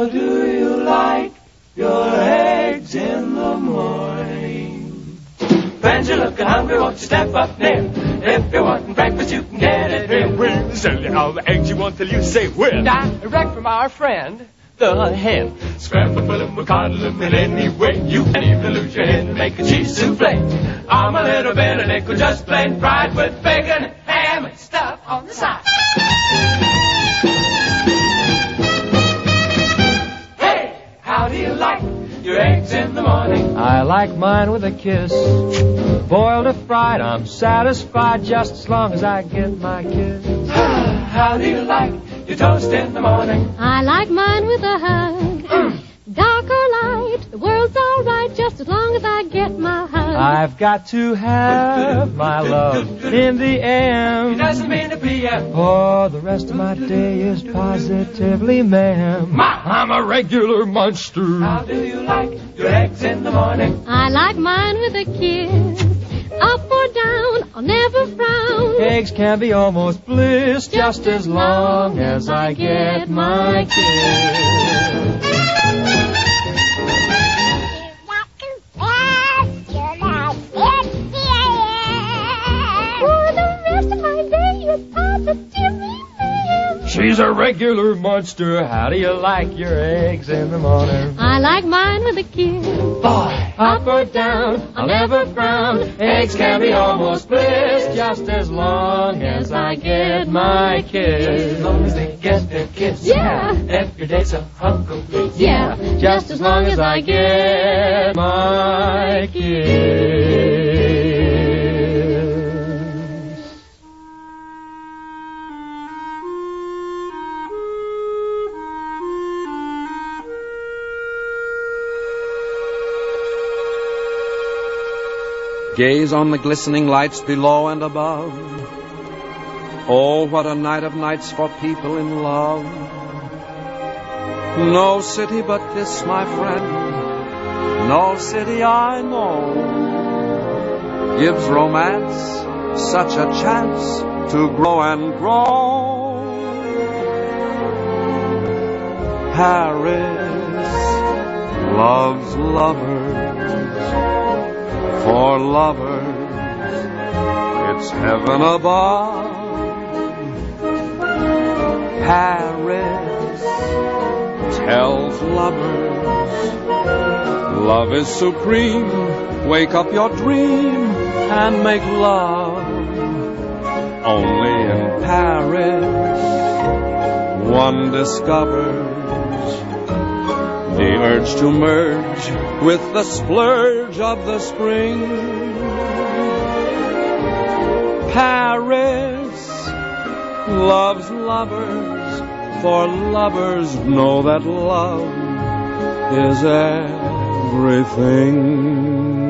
do you like your eggs in the morning? Friends, you're looking hungry, won't you step up near? If you're wanting breakfast, you can get it here. We'll sell you all the eggs you want till you say when. Direct from our friend, the hen. Scramble, fill 'em, we'll coddle 'em in any way. You can even lose your head and make a cheese souffle. I'm a little bit of nickel, just plain fried with bacon, ham, and stuff on the side. Hey, how do you like your eggs in the morning? I like mine with a kiss. Boiled or fried, I'm satisfied just as long as I get my kiss. How do you like your toast in the morning? I like mine with a hug. Dark or light, the world's all right just as long as I get my hug. I've got to have my love in the AM. It doesn't mean a PM. For the rest of my day is positively ma'am. I'm a regular monster. How do you like your eggs in the morning? I like mine with a kiss. Up or down, I'll never frown. Eggs can be almost bliss just as long as I get my kiss. For the rest of my day is positively ma'am. She's a regular monster. How do you like your eggs in the morning? I like mine with a kiss. Boy, up or down, I'll never frown. Eggs can be almost bliss just as long as I get my kiss. As long as they get their kiss. Yeah. Every day's a hunk of bliss. Yeah, just as long as I get my kiss. Gaze on the glistening lights below and above. Oh, what a night of nights for people in love. No city but this, my friend, no city I know, gives romance such a chance to grow and grow. Paris loves lovers. For lovers, it's heaven above. Paris tells lovers, love is supreme. Wake up your dream and make love. Only in Paris, one discovers the urge to merge with the splurge of the spring. Paris loves lovers, for lovers know that love is everything.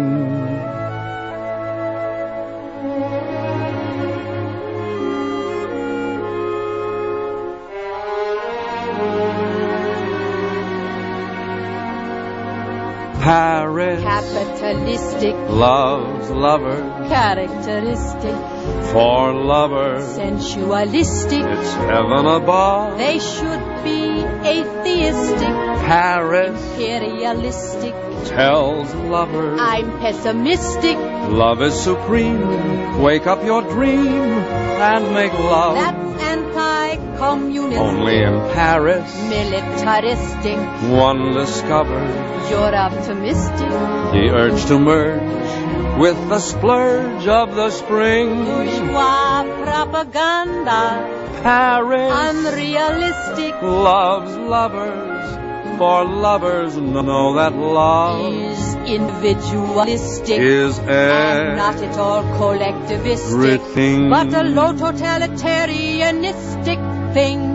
Paris capitalistic, loves lovers, characteristic, for lovers, sensualistic, it's heaven above. They should be atheistic, Paris imperialistic, tells lovers, I'm pessimistic, love is supreme. Wake up your dream and make love. That's anti-communist, only in Paris, militaristic, one discovers you're optimistic, the urge to merge with the splurge of the spring. bourgeois propaganda, Paris unrealistic, loves lovers, for lovers know that love is individualistic, is and not at all collectivistic, everything. but a low totalitarianistic thing.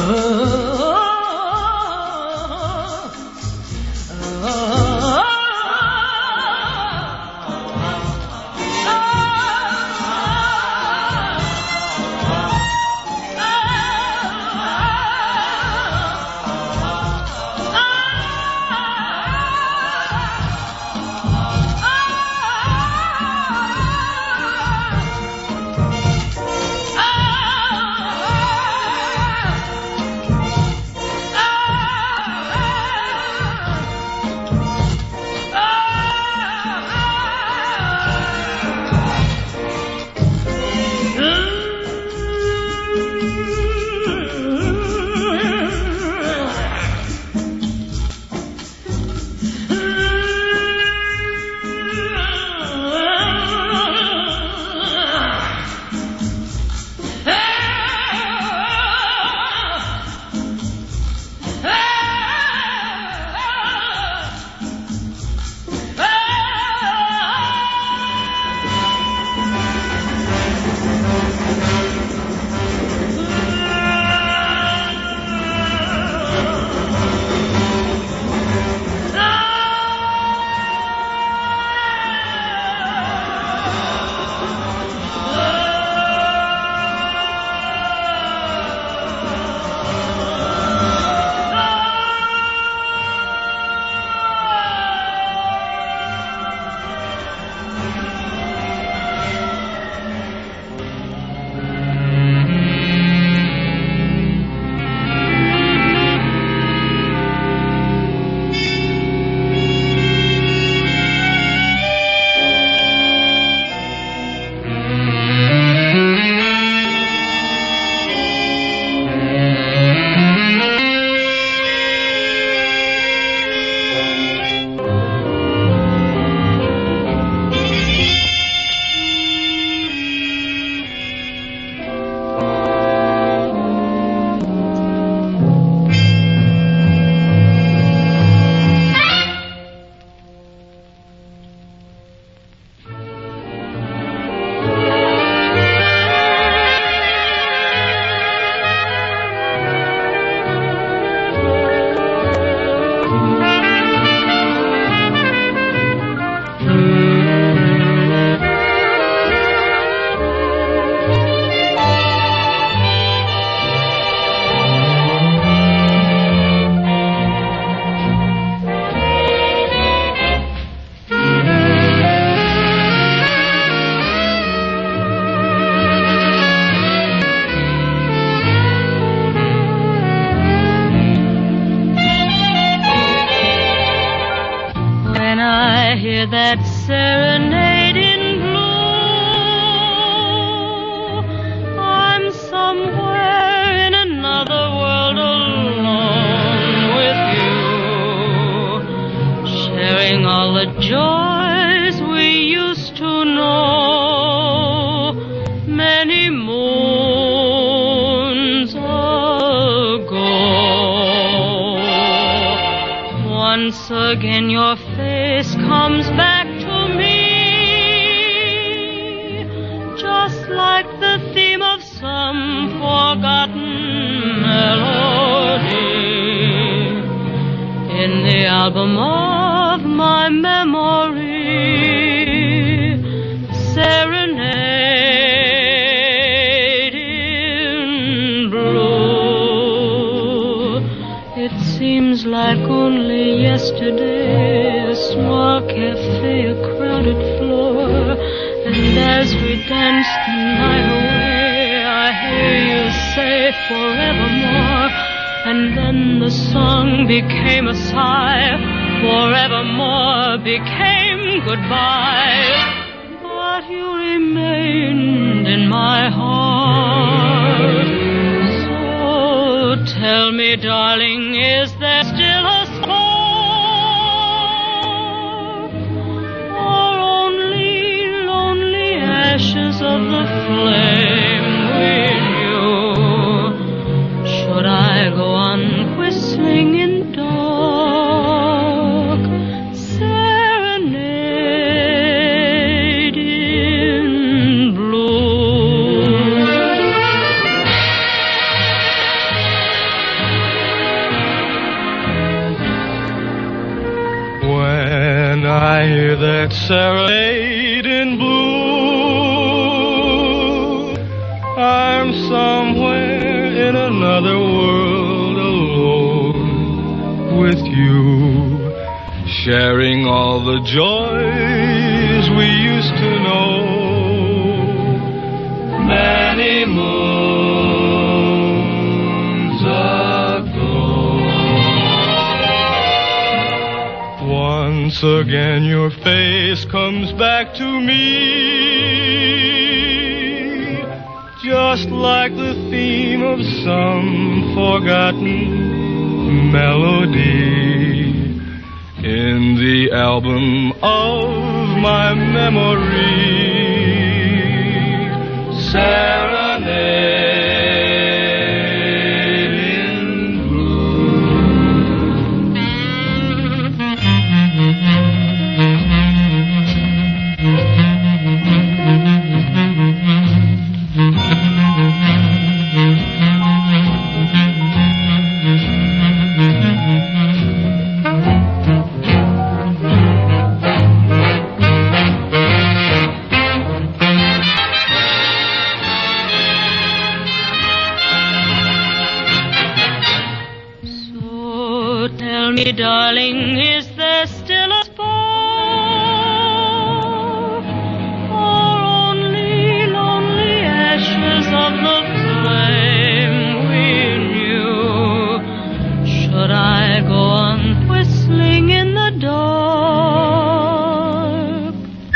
hear that serenade in blue, I'm somewhere in another world alone with you, sharing all the joys we used to know many moons ago. Once again your face comes back to me, just like the theme of some forgotten melody in the album of my memory. Serenade in blue. It seems like only yesterday, a small cafe, a crowded floor, and as we dance the night away, I hear you say forevermore, and then the song became a sigh, forevermore became goodbye, but you remained in my heart. So tell me, darling, is there still a spark, or only lonely ashes of the flame we knew? Should I go on whistling in dark, serenade in blue? I hear that serenade in blue. I'm somewhere in another world alone with you, sharing all the joys we used to know. Many moons ago. Once again your face comes back to me, just like the theme of some forgotten melody in the album of my memory. Serenade in blue. Tell me, darling, is there still a spark, or only lonely ashes of the flame we knew? Should I go on whistling in the dark?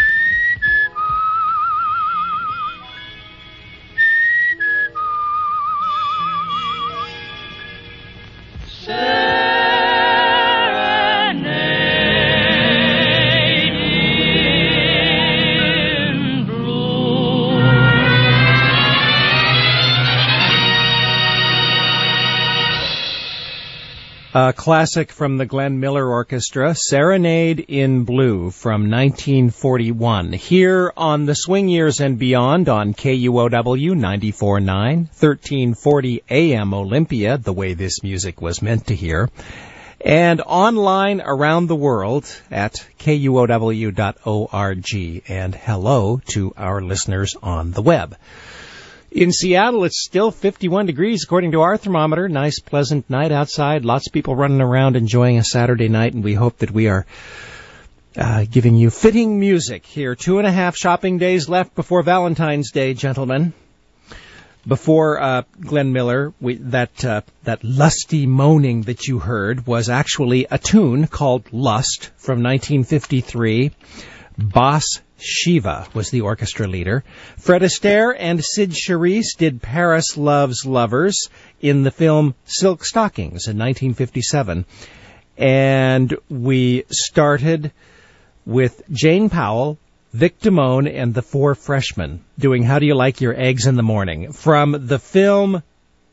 A classic from the Glenn Miller Orchestra, Serenade in Blue from 1941. Here on the Swing Years and Beyond on KUOW 94.9, 1340 AM Olympia, the way this music was meant to hear, and online around the world at KUOW.org. And hello to our listeners on the web. In Seattle, it's still 51 degrees, according to our thermometer. Nice, pleasant night outside. Lots of people running around enjoying a Saturday night, and we hope that we are giving you fitting music here. 2.5 shopping days left before Valentine's Day, gentlemen. Before Glenn Miller, that lusty moaning that you heard was actually a tune called Lust from 1953. Boss Shiva was the orchestra leader. Fred Astaire and Sid Charisse did Paris Loves Lovers in the film Silk Stockings in 1957. And we started with Jane Powell, Vic Damone, and the Four Freshmen doing How Do You Like Your Eggs in the Morning from the film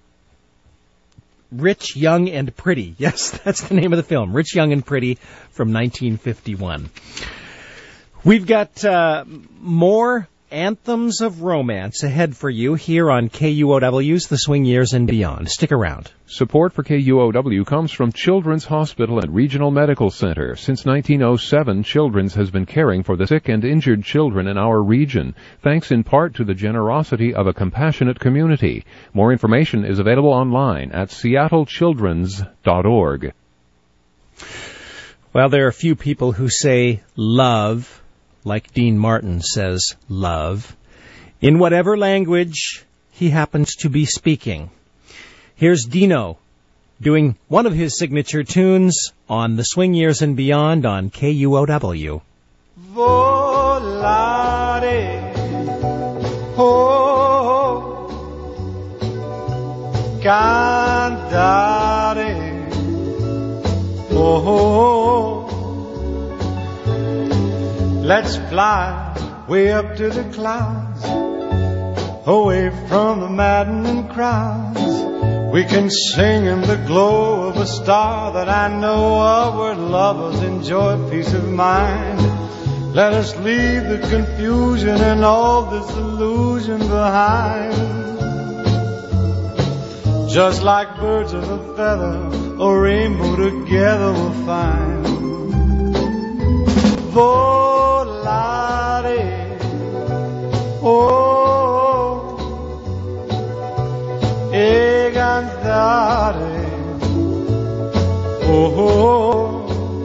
Rich, Young, and Pretty. Yes, that's the name of the film, Rich, Young, and Pretty from 1951. We've got more anthems of romance ahead for you here on KUOW's The Swing Years and Beyond. Stick around. Support for KUOW comes from Children's Hospital and Regional Medical Center. Since 1907, Children's has been caring for the sick and injured children in our region, thanks in part to the generosity of a compassionate community. More information is available online at seattlechildrens.org. Well, there are a few people who say love, like Dean Martin says love, in whatever language he happens to be speaking. Here's Dino doing one of his signature tunes on the Swing Years and Beyond on KUOW. Volare, oh, cantare, oh. Let's fly way up to the clouds, away from the maddening crowds. We can sing in the glow of a star that I know of, where lovers enjoy peace of mind. Let us leave the confusion and all this illusion behind. Just like birds of a feather, a rainbow together we'll find. volare, oh, e cantare, oh.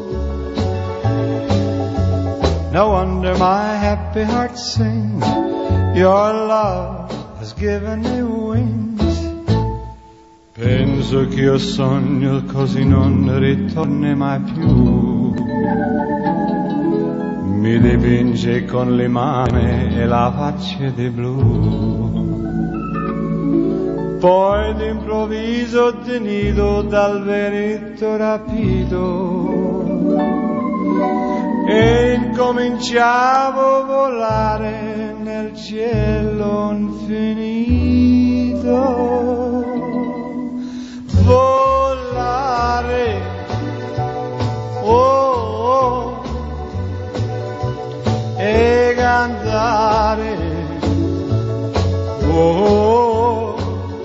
No wonder my happy heart sings, your love has given me wings. Penso che io sogno così non ritorni mai più. Mi dipinge con le mani e la faccia di blu. Poi d'improvviso tenido dal vento rapito e incominciavo a volare nel cielo infinito. Volare, oh, oh, e cantare, oh,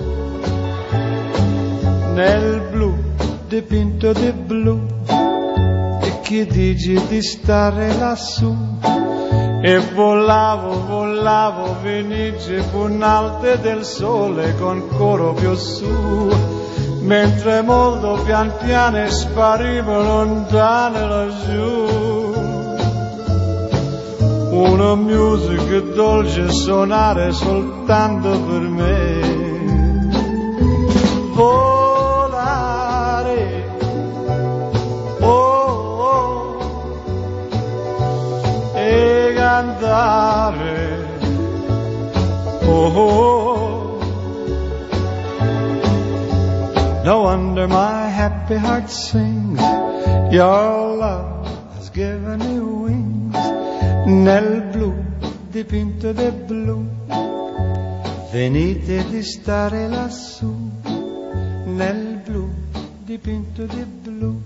nel blu dipinto di blu. Chi dice di stare lassù? E volavo, venice punalte del sole con coro più su, mentre molto pian piano sparivo lontane laggiù. Una musica dolce suonare soltanto per me. Volare, cantare, oh, no wonder my happy heart sings, your love has given me wings. Nel blu dipinto di blu, venite di stare lassù, nel blu dipinto di blu.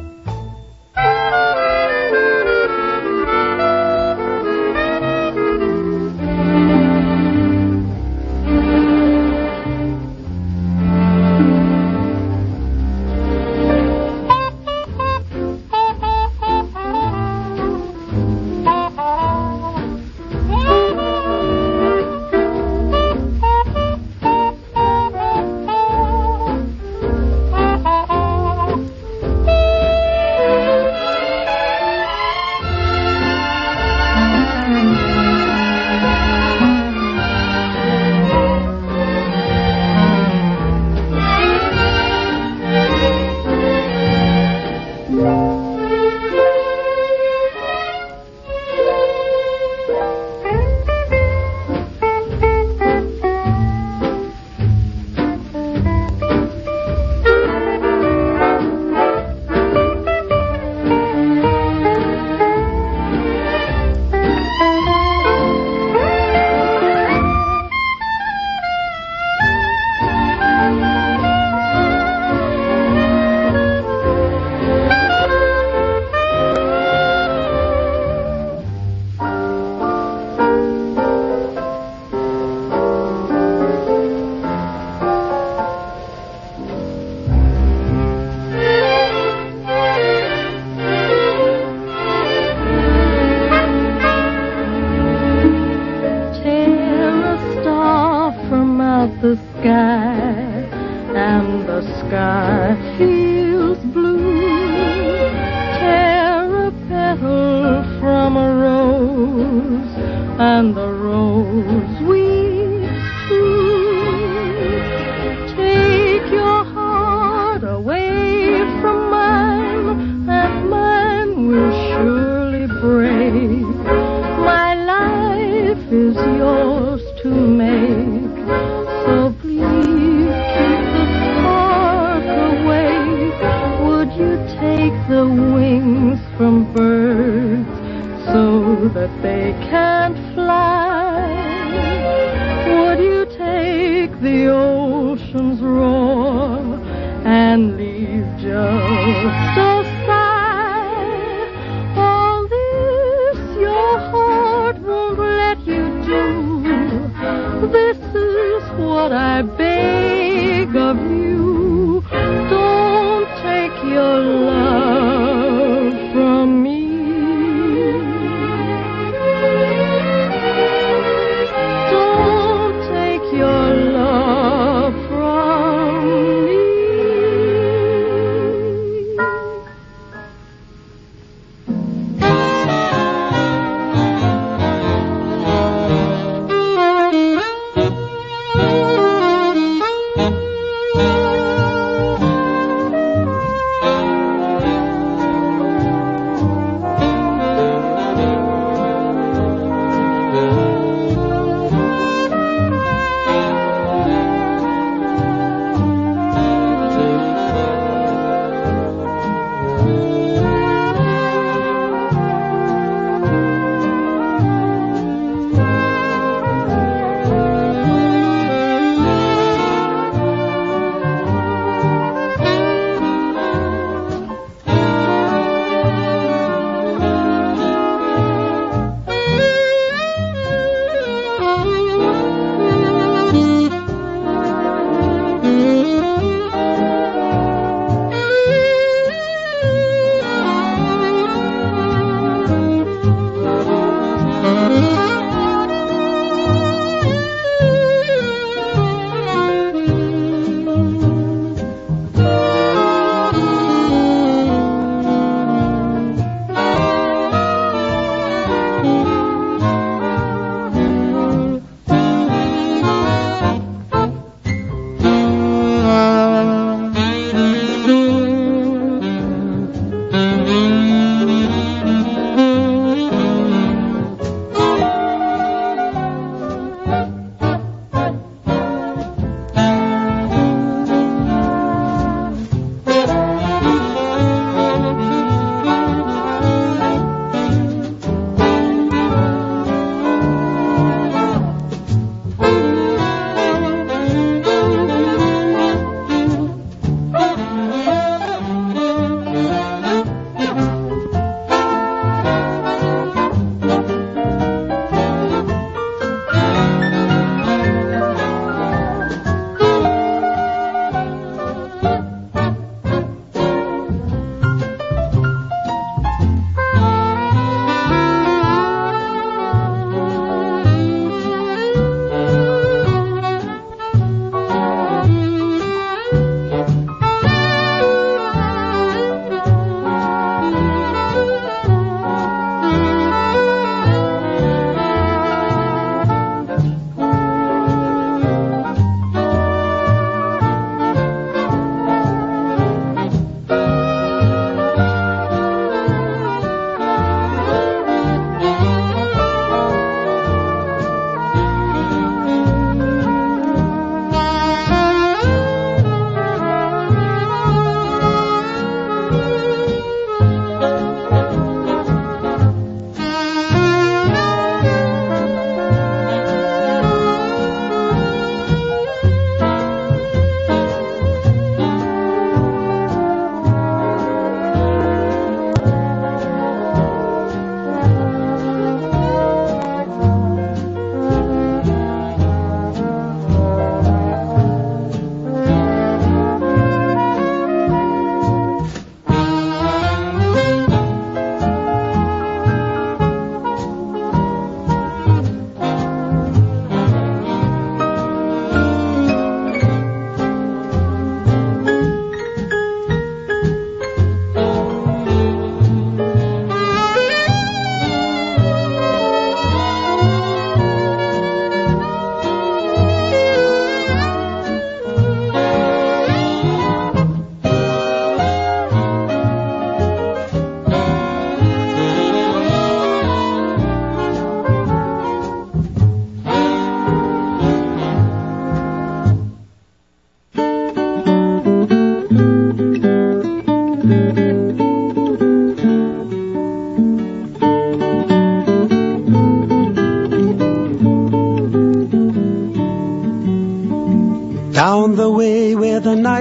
What I beg of you, don't take your love from me.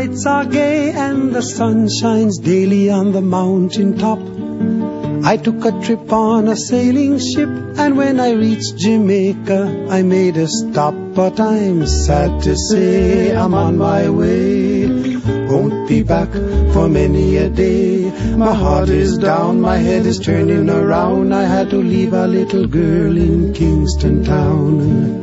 nights are gay and the sun shines daily on the mountain top, I took a trip on a sailing ship, and when I reached Jamaica, I made a stop. But I'm sad to say I'm on my way, won't be back for many a day. My heart is down, my head is turning around. I had to leave a little girl in Kingston town.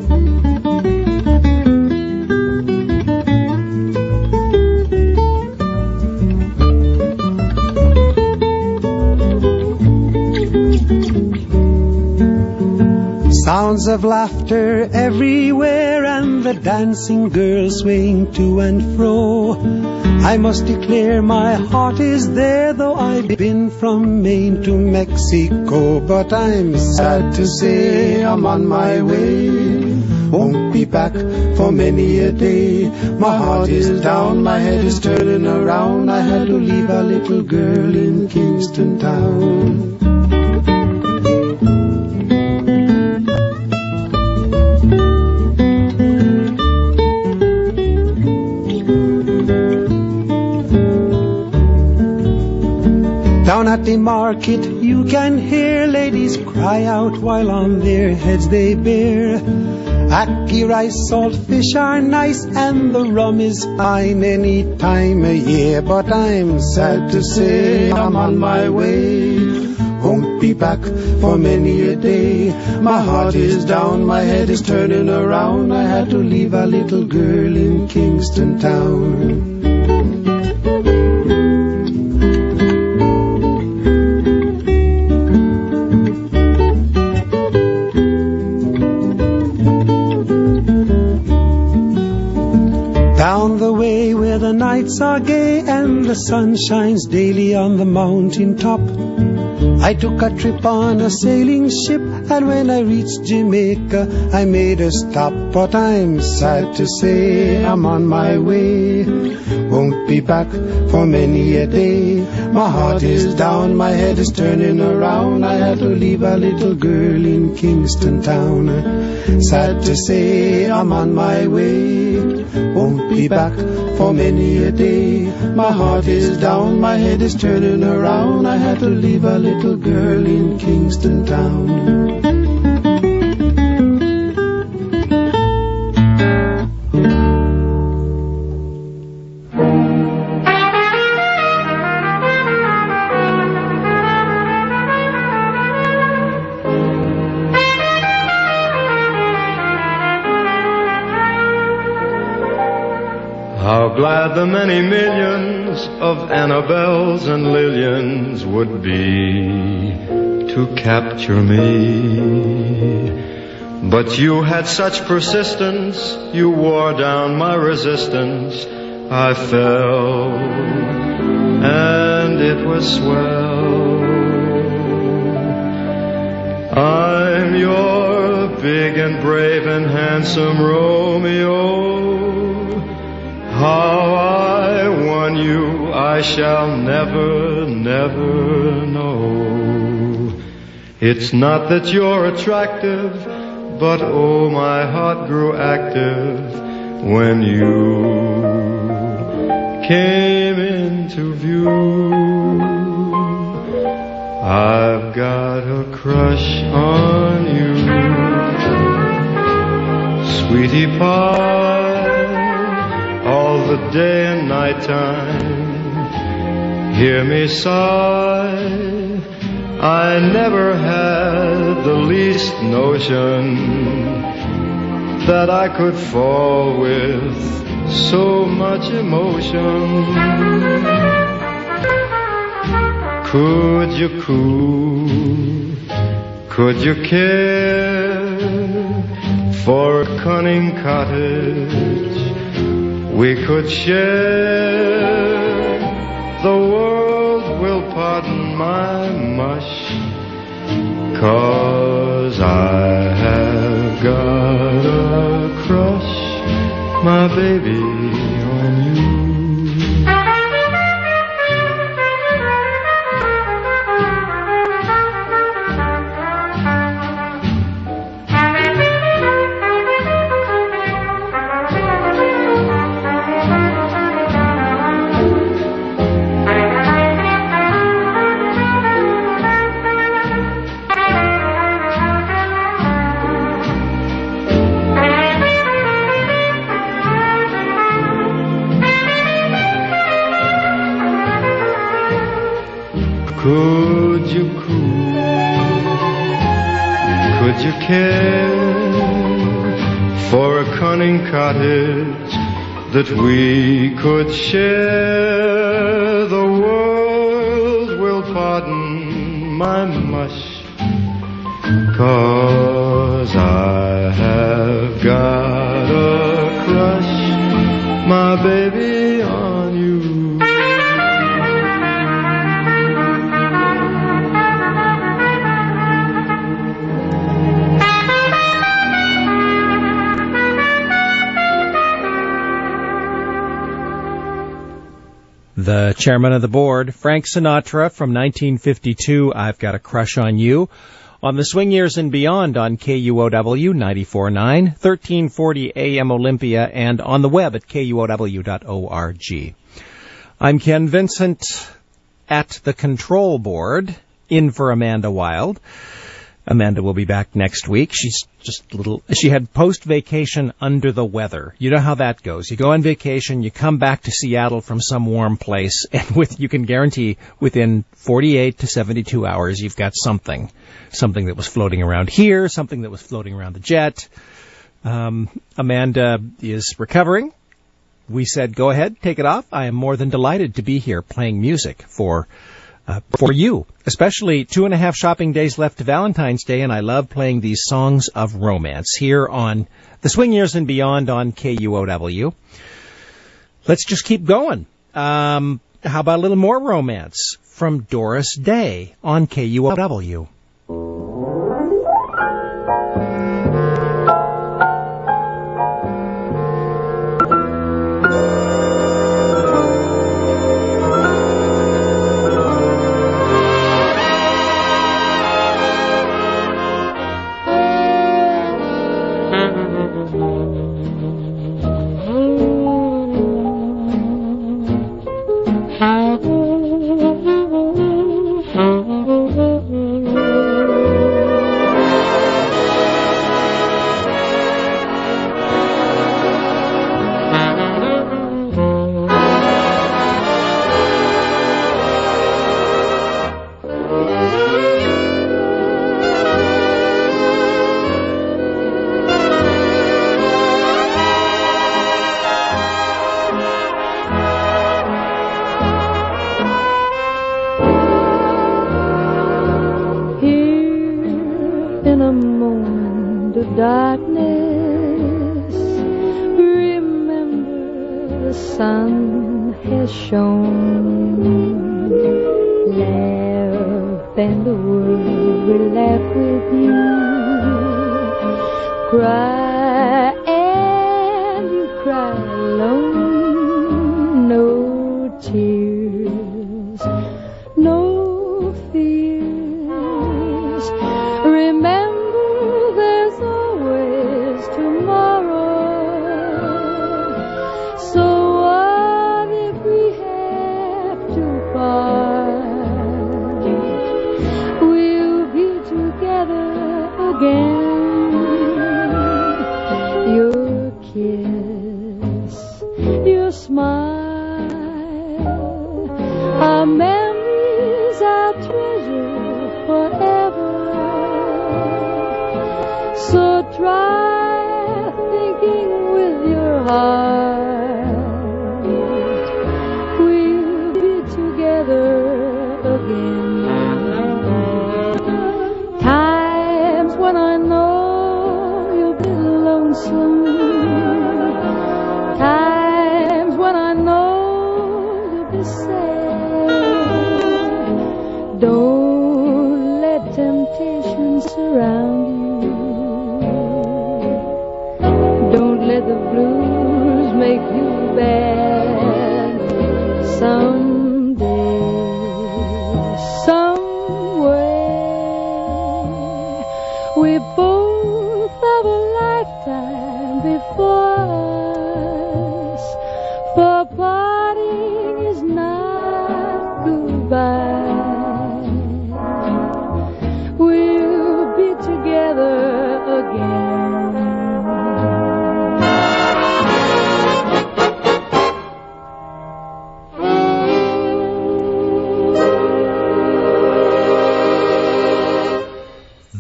Sounds of laughter everywhere and the dancing girls swaying to and fro. I must declare my heart is there, though I've been from Maine to Mexico. But I'm sad to say I'm on my way, won't be back for many a day. My heart is down, my head is turning around. I had to leave a little girl in Kingston town. Down at the market you can hear ladies cry out while on their heads they bear. Ackee, rice, salt fish are nice and the rum is fine any time of year. But I'm sad to say I'm on my way, won't be back for many a day. My heart is down, my head is turning around. I had to leave a little girl in Kingston town. Down the way where the nights are gay and the sun shines daily on the mountain top, I took a trip on a sailing ship, and when I reached Jamaica, I made a stop. But I'm sad to say I'm on my way, won't be back for many a day. My heart is down, my head is turning around. I had to leave a little girl in Kingston town. Sad to say I'm on my way, won't be back for many a day. My heart is down, my head is turning around. I had to leave a little girl in Kingston town. How glad the many millions of Annabelles and Lillians would be to capture me. But you had such persistence, you wore down my resistance. I fell, and it was swell. I'm your big and brave and handsome Romeo. How I won you I shall never, never know. It's not that you're attractive, but oh, my heart grew active when you came into view. I've got a crush on you, sweetie pie, all the day and night time. Hear me sigh, I never had the least notion that I could fall with so much emotion. Could you coo, could you care for a cunning cottage we could share? The world will pardon my mush, 'cause I have got a crush, my baby, on you. Could you cool? Could you care for a cunning cottage that we could share? The world will pardon my mush, 'cause I have got a crush, my baby, on you. The chairman of the board, Frank Sinatra, from 1952, I've Got a Crush on You, on the Swing Years and Beyond on KUOW 94.9, 1340 AM Olympia, and on the web at KUOW.org. I'm Ken Vincent at the control board, in for Amanda Wild. Amanda will be back next week. She had post-vacation under the weather. You know how that goes. You go on vacation, you come back to Seattle from some warm place, and you can guarantee within 48 to 72 hours you've got something that was floating around here, something that was floating around the jet. Amanda is recovering. We said, go ahead, take it off. I am more than delighted to be here playing music for you, especially 2.5 shopping days left to Valentine's Day, and I love playing these songs of romance here on the Swing Years and Beyond on KUOW. Let's just keep going. How about a little more romance from Doris Day on KUOW?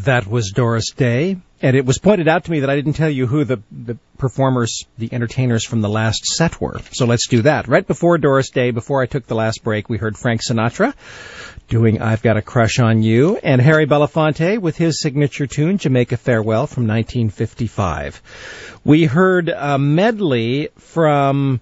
That was Doris Day, and it was pointed out to me that I didn't tell you who the performers, the entertainers from the last set were. So let's do that. Right before Doris Day, before I took the last break, we heard Frank Sinatra doing I've Got a Crush on You, and Harry Belafonte with his signature tune, Jamaica Farewell, from 1955. We heard a medley from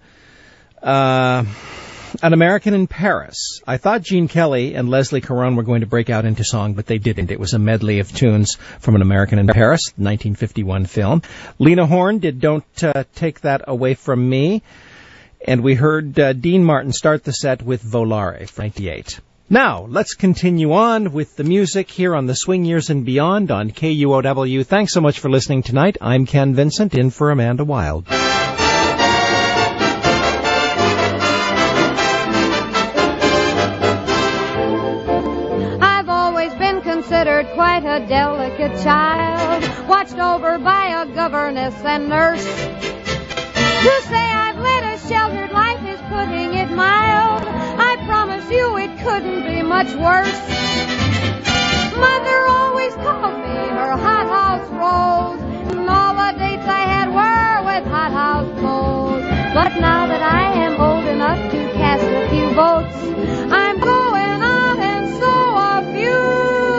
An American in Paris. I thought Gene Kelly and Leslie Caron were going to break out into song, but they didn't. It was a medley of tunes from An American in Paris, 1951 film. Lena Horne did Don't Take That Away From Me. And we heard Dean Martin start the set with Volare, from 98. Now, let's continue on with the music here on the Swing Years and Beyond on KUOW. Thanks so much for listening tonight. I'm Ken Vincent, in for Amanda Wild. Considered quite a delicate child, watched over by a governess and nurse. To say I've led a sheltered life is putting it mild. I promise you it couldn't be much worse. Mother always called me her hothouse rose, and all the dates I had were with hothouse clothes. But now that I am old enough to cast a few votes, I'm going out and sow a few.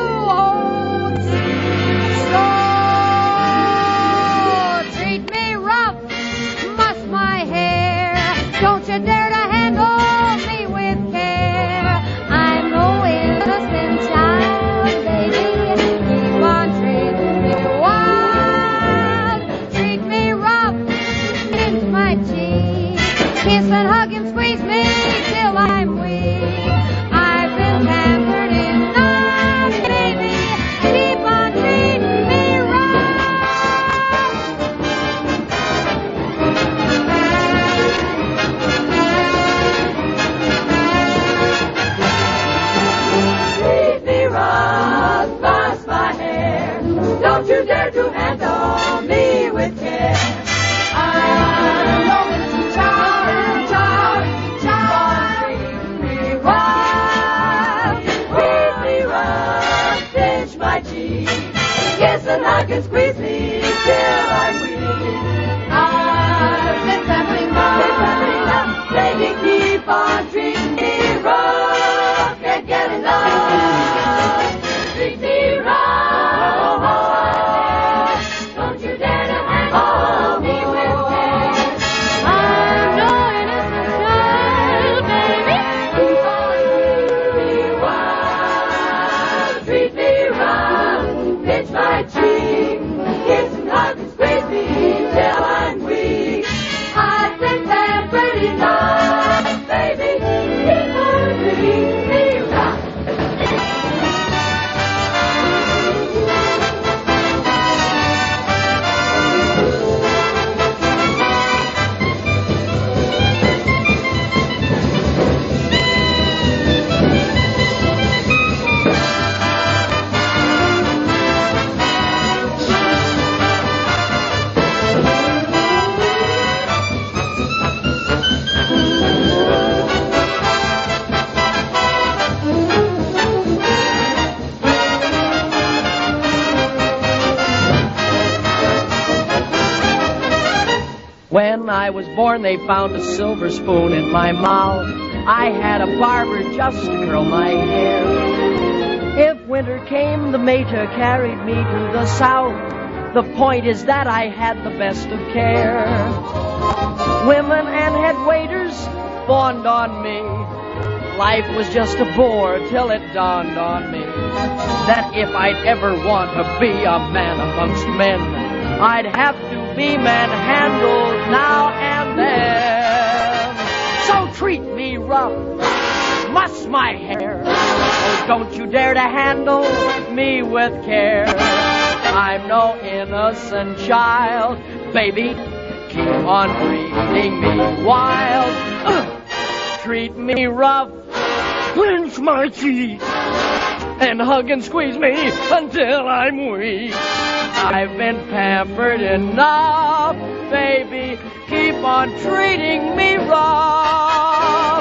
Don't you dare to handle me with care. I'm no innocent child, baby. Keep on treating me wild. Treat me rough, pinch my cheek. Kiss and hug and squeeze me till I'm weak. I've been pampered enough, baby. Keep on treating me Don't you dare to handle me with care. I'm no innocent child. Treat me wild. Squeeze me rough, pinch my cheek. Kiss and hug and squeeze me till I'm weak. I've been pampering up, baby, keep on treating me rough. Can't get enough. Treat me rough. When I was born, they found a silver spoon in my mouth. I had a barber just to curl my hair. If winter came, the mater carried me to the south. The point is that I had the best of care. Women and head waiters fawned on me. Life was just a bore till it dawned on me that if I'd ever want to be a man amongst men, I'd have to be manhandled now and then. So treat me rough, muss my hair. Oh, don't you dare to handle me with care. I'm no innocent child, baby. Keep on treating me wild. Treat me rough, clench my teeth, and hug and squeeze me until I'm weak. I've been pampered enough, baby. Keep on treating me rough.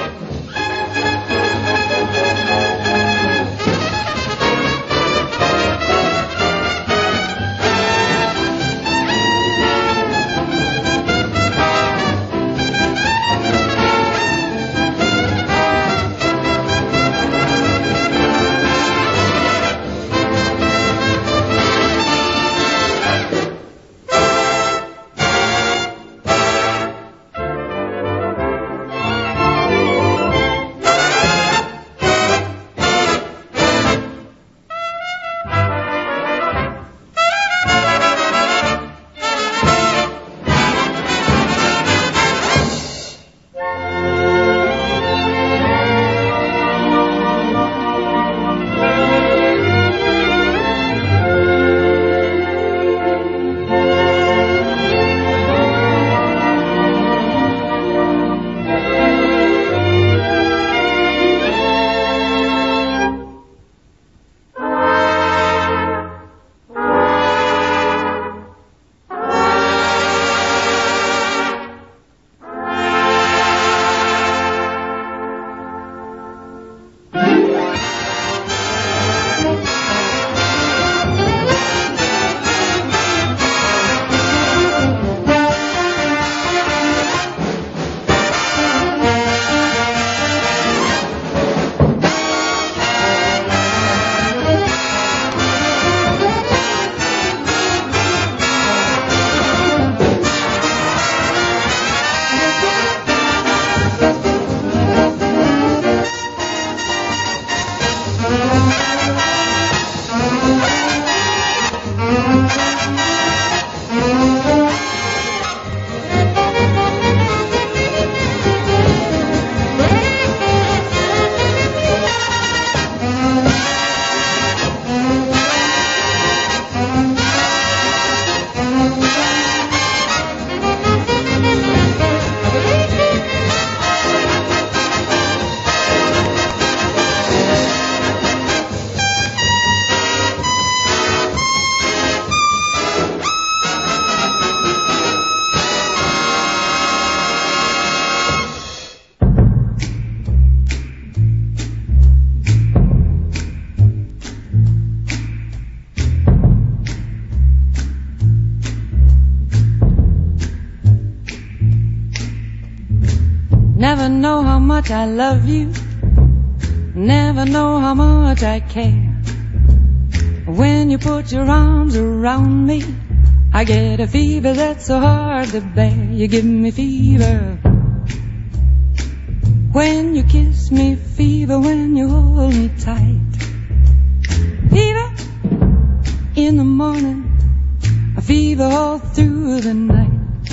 much I love you, never know how much I care. When you put your arms around me, I get a fever that's so hard to bear. You give me fever when you kiss me, fever when you hold me tight. Fever in the morning, a fever all through the night.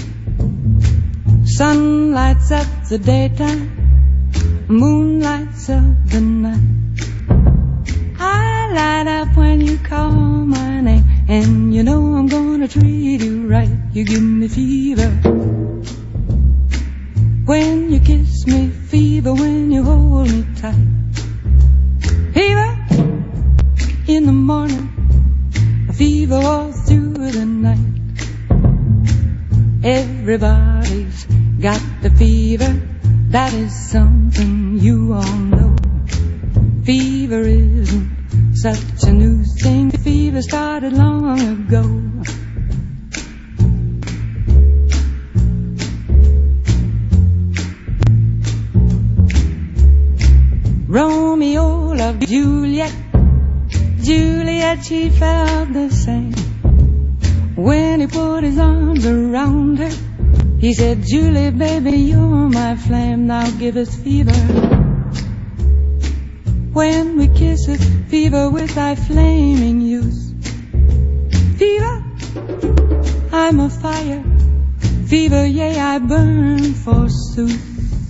Sun lights up the daytime, moon lights up the night. I light up when you call my name, and you know I'm gonna treat you right. You give me fever when you kiss me, fever when you hold me tight. Fever in the morning, a fever all through the night. Everybody's got the fever, that is something you all know. Fever isn't such a new thing, fever started long ago. Romeo loved Juliet, Juliet, she felt the same. When he put his arms around her, he said, Julie, baby, you're my flame, now give us fever. When we kiss it, fever with thy flaming youth. Fever, I'm a fire, fever, yea, I burn forsooth.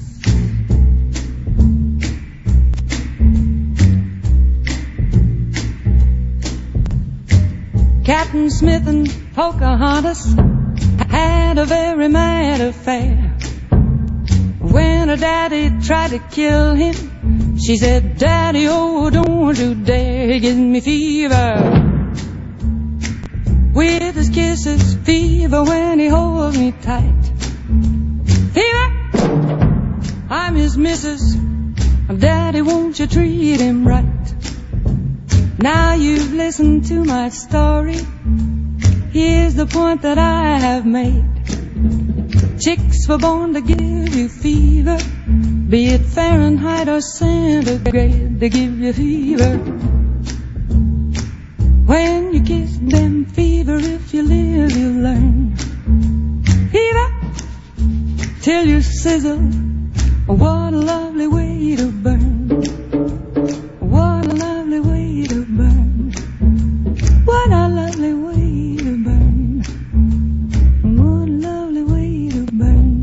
Captain Smith and Pocahontas had a very mad affair. When her daddy tried to kill him, she said, Daddy, oh, don't you dare. He gives me fever with his kisses, fever when he holds me tight. Fever, I'm his missus, Daddy, won't you treat him right? Now you've listened to my story, here's the point that I have made. Chicks were born to give you fever, be it Fahrenheit or centigrade, they give you fever. When you kiss them, fever, if you live, you learn. Fever, till you sizzle, what a lovely way to burn. What a lovely way to burn. What a lovely way to burn. What a lovely way to burn.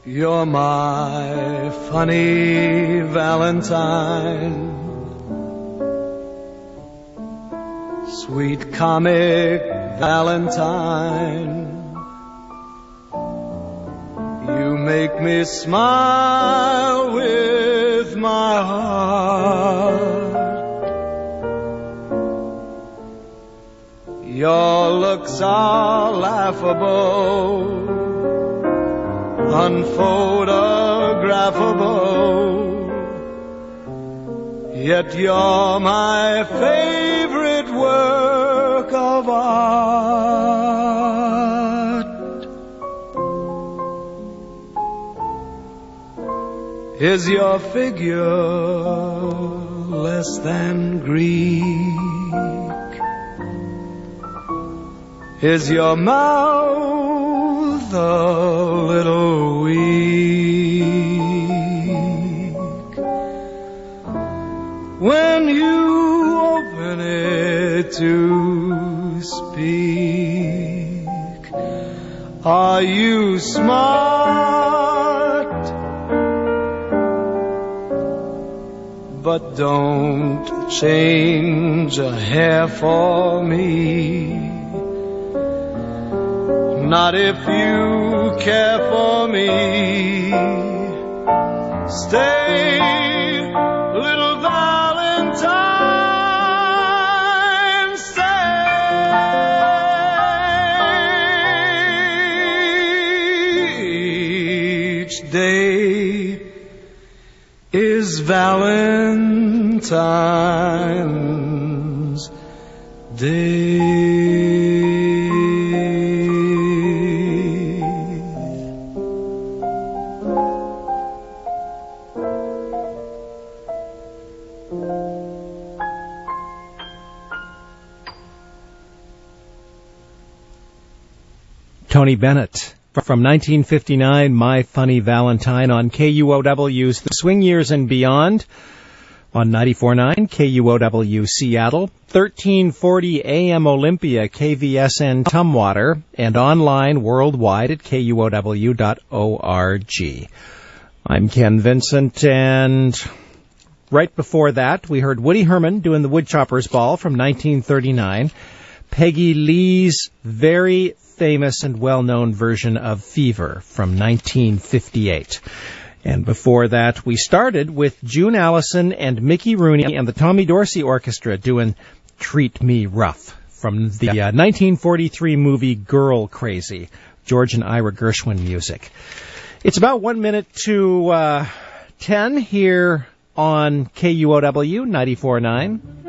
You're my funny Valentine, sweet comic Valentine. You make me smile with my heart. Your looks are laughable, unphotographable, yet you're my favorite work of art. Is your figure less than Greek? Is your mouth a little weak? When you open it to speak, are you smart? But don't change a hair for me. Not if you care for me. Stay, little Valentine, stay. Each day is Valentine's Day. Tony Bennett from 1959, My Funny Valentine on KUOW's The Swing Years and Beyond on 94.9 KUOW Seattle, 1340 AM Olympia, KVSN Tumwater, and online worldwide at KUOW.org. I'm Ken Vincent, and right before that we heard Woody Herman doing the Woodchopper's Ball from 1939, Peggy Lee's very famous and well-known version of Fever from 1958. And before that, we started with June Allison and Mickey Rooney and the Tommy Dorsey Orchestra doing Treat Me Rough from the 1943 movie Girl Crazy, George and Ira Gershwin music. It's about 1 minute to 10 here on KUOW 94.9.